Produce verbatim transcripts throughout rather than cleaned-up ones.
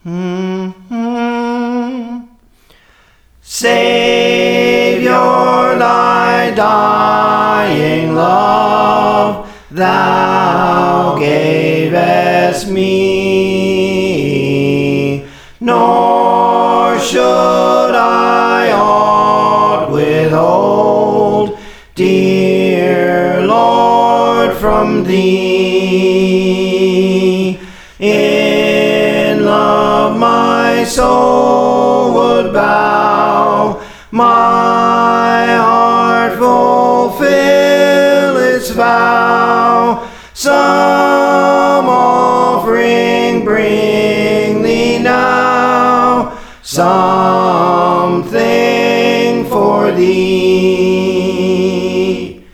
Mm-hmm. Savior, thy dying love thou gavest me, nor should I aught withhold, dear Lord, from thee. In love my soul would bow, my heart fulfill its vow. Some offering bring thee now, something for thee.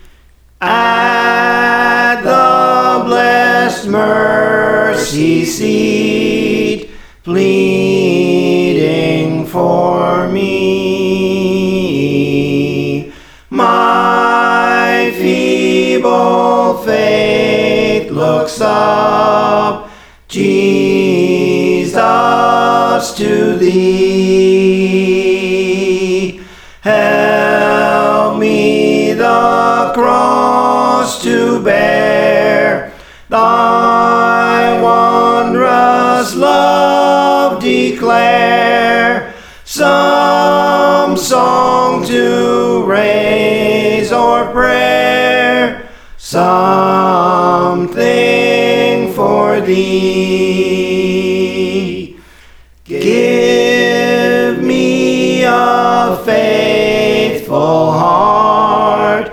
At the blessed mercy seat, pleading for me, my feeble faith looks up, Jesus, to thee. Help me the cross to bear, thy wondrous love declare, some song to raise or prayer, something for thee. Give me a faithful heart,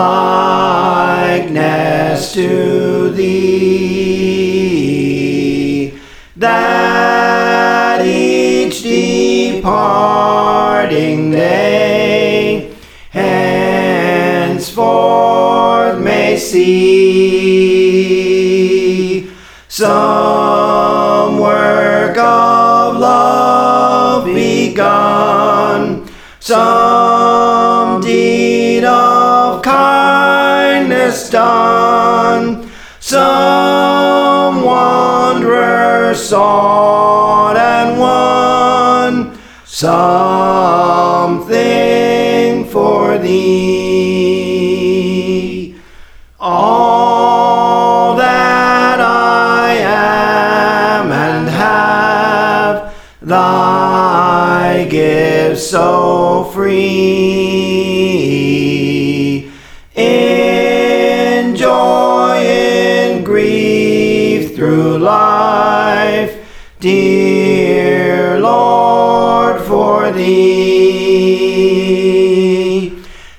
likeness to thee, that each departing day henceforth may see some work of love begun, some deed of kindness done, some wanderer sought and won, something for thee. All that I am and have, thy gift so free. In joy, in grief, through life, dear Lord, for thee.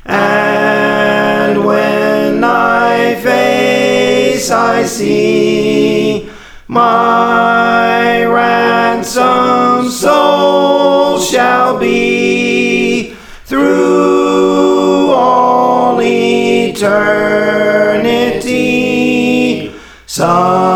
And when thy face I see, my ransom soul shall be through all eternity. Some